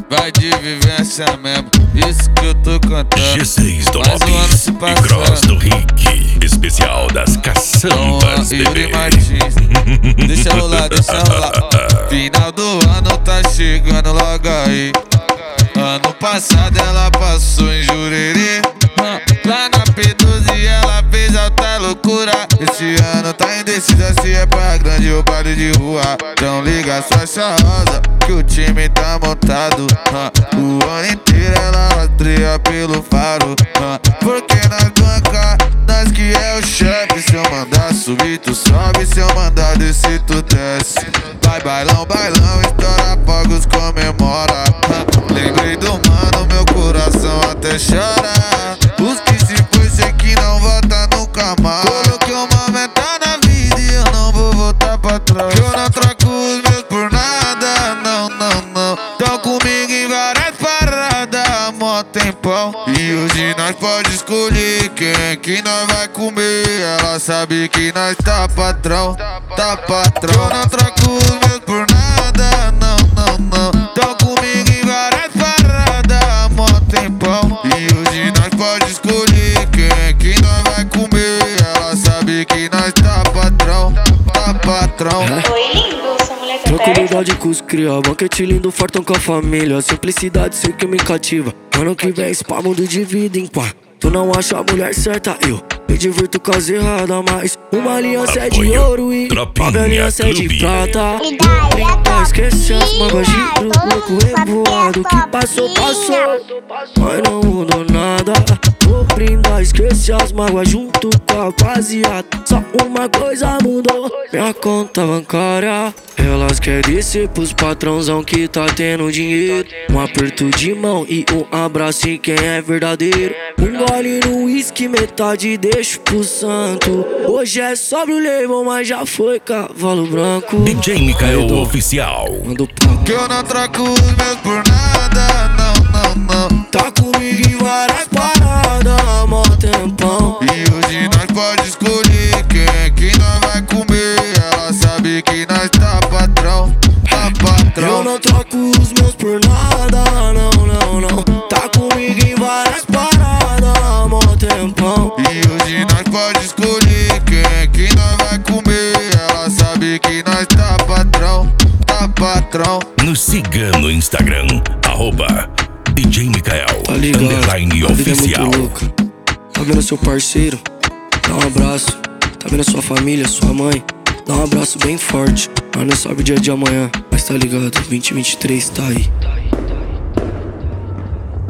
vai de vivência mesmo, isso que eu tô contando. G6 do Mais um ano se Lopes e Cross do Rick, especial das caçambas, Yuri bebê. Martins, deixa rolar, deixa rolar. Final do ano tá chegando logo aí. Ano passado ela passou em Jurerê, lá na P12 ela fez alta loucura. Esse ano tá indecisa se é pra grande ou baile de rua. Então liga sua rosa que o time tá montado. O ano inteiro ela rastreia pelo faro. Porque nós banca, nós que é o chefe. Se eu mandar subir tu sobe, se eu mandar descer tu desce. Vai bailão, bailão, estoura fogos, comemora. Lembrei do mano, meu coração até chora. Os que se foi, sei que não volta nunca mais. Coloquei uma meta na vida e eu não vou voltar pra trás. Eu não troco os meus por nada, não, não, não. Tão comigo em várias paradas, mó tempão. E hoje nós pode escolher quem é que nós vai comer. Ela sabe que nós tá patrão, tá patrão. Eu não troco os meus por nada, não, não, não. Tão comigo em várias paradas, mó tempão. E hoje nós pode escolher quem é que nós vai comer. Ela sabe que nós tá patrão, tá patrão. Oi, lindo, sua mulher tá Tranquilidade com os cria, banquete lindo, fartão com a família. Simplicidade sei que me cativa. Ano que vem spa mundo de vida em pá. Tu não acha a mulher certa, eu me divirto com as erradas, mas uma aliança é de Apoio ouro e Tropinha a aliança é de Clube. prata. E daí a Pra esquecer as mágoas de topinha, louco revoado. Que passou, passou, mas não mudou nada. Vou brindar, esquecer as mágoas junto com a rapaziada. Só uma coisa mudou, minha conta bancária. Elas querem descer pros patrãozão que tá tendo dinheiro. Um aperto de mão e um abraço em quem é verdadeiro. Um gole no uísque, metade deixo pro santo. Hoje é sóbrio leibon, mas já foi cavalo branco. DJ Mikael Oficial. Manda papo. Que eu não troco os meus por nada, não, não, não. Tá comigo em várias paradas, mó tempão. E hoje nós pode escolher quem é que nós vai comer. Ela sabe que nós tá patrão, tá Eu patrão. não troco os meus por nada, não, não, não. Tá comigo em várias paradas, mó tempão. E hoje nós pode escolher quem é que nós vai comer. Ela sabe que nós tá patrão, tá patrão. Nos siga no Instagram, @DJ Mikael Tá ligado? _ A vida é oficial. muito louca. Tá vendo seu parceiro? Dá um abraço. Tá vendo sua família, sua mãe? Dá um abraço bem forte. Mas não sabe o dia de amanhã. Mas tá ligado, 2023 tá aí.